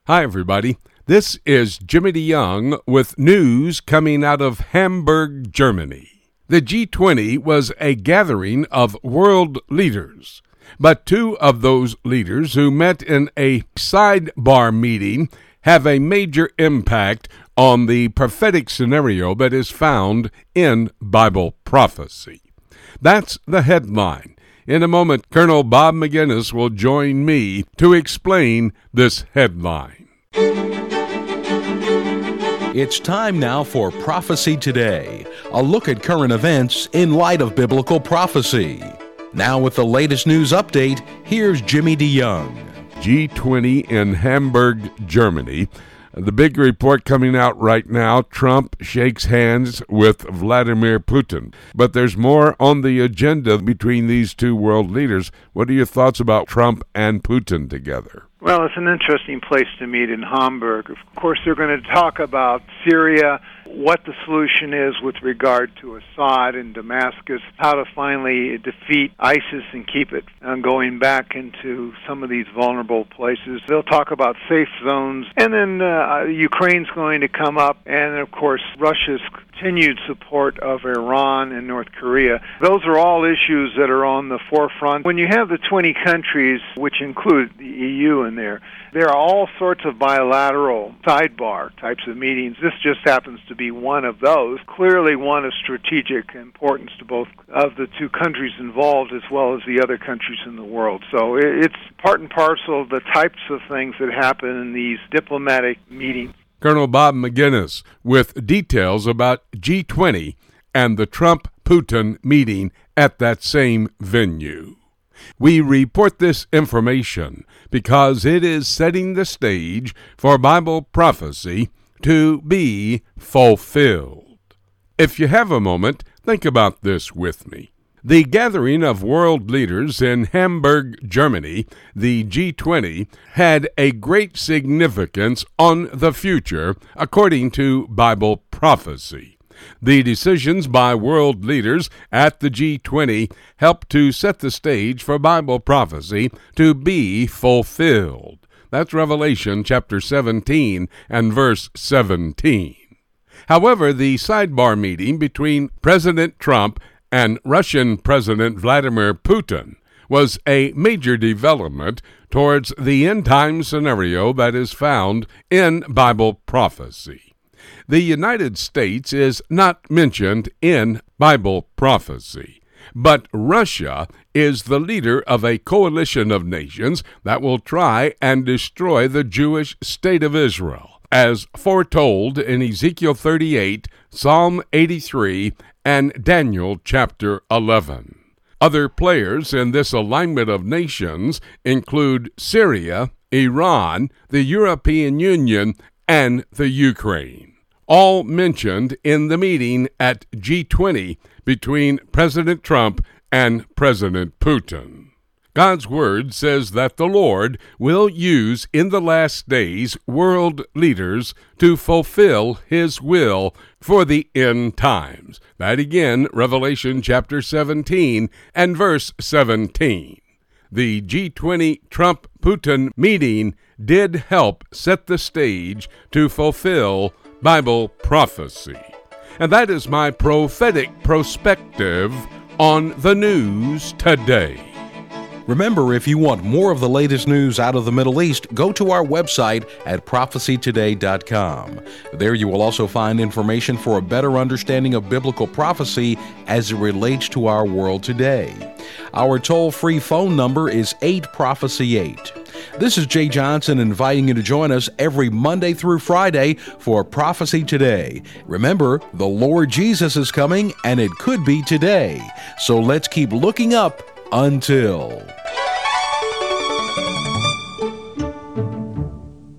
Hi, everybody. This is Jimmy DeYoung with news coming out of Hamburg, Germany. The G20 was a gathering of world leaders, but two of those leaders who met in a sidebar meeting have a major impact on the prophetic scenario that is found in Bible prophecy. That's the headline. In a moment, Colonel Bob McGinnis will join me to explain this headline. It's time now for Prophecy Today, a look at current events in light of biblical prophecy. Now with the latest news update, here's Jimmy DeYoung. G20 in Hamburg, Germany. The big report coming out right now, Trump shakes hands with Vladimir Putin. But there's more on the agenda between these two world leaders. What are your thoughts about Trump and Putin together? Well, it's an interesting place to meet in Hamburg. Of course, they're going to talk about Syria, what the solution is with regard to Assad in Damascus, how to finally defeat ISIS and keep it going back into some of these vulnerable places. They'll talk about safe zones, and then Ukraine's going to come up, and of course, Russia's continued support of Iran and North Korea. Those are all issues that are on the forefront. When you have the 20 countries, which include the EU in there are all sorts of bilateral sidebar types of meetings. This just happens to be one of those. Clearly one of strategic importance to both of the two countries involved as well as the other countries in the world. So it's part and parcel of the types of things that happen in these diplomatic meetings. Colonel Bob McGinnis with details about G20 and the Trump-Putin meeting at that same venue. We report this information because it is setting the stage for Bible prophecy to be fulfilled. If you have a moment, think about this with me. The gathering of world leaders in Hamburg, Germany, the G20, had a great significance on the future, according to Bible prophecy. The decisions by world leaders at the G20 help to set the stage for Bible prophecy to be fulfilled. That's Revelation chapter 17 and verse 17. However, the sidebar meeting between President Trump and Russian President Vladimir Putin was a major development towards the end-time scenario that is found in Bible prophecy. The United States is not mentioned in Bible prophecy, but Russia is the leader of a coalition of nations that will try and destroy the Jewish state of Israel, as foretold in Ezekiel 38, Psalm 83, and Daniel chapter 11. Other players in this alignment of nations include Syria, Iran, the European Union, and the Ukraine, all mentioned in the meeting at G20 between President Trump and President Putin. God's Word says that the Lord will use in the last days world leaders to fulfill His will for the end times. That again, Revelation chapter 17 and verse 17. The G20 Trump-Putin meeting did help set the stage to fulfill Bible prophecy. And that is my prophetic perspective on the news today. Remember, if you want more of the latest news out of the Middle East, go to our website at prophecytoday.com. There you will also find information for a better understanding of biblical prophecy as it relates to our world today. Our toll-free phone number is 8-PROPHECY-8. This is Jay Johnson inviting you to join us every Monday through Friday for Prophecy Today. Remember, the Lord Jesus is coming, and it could be today. So let's keep looking up until...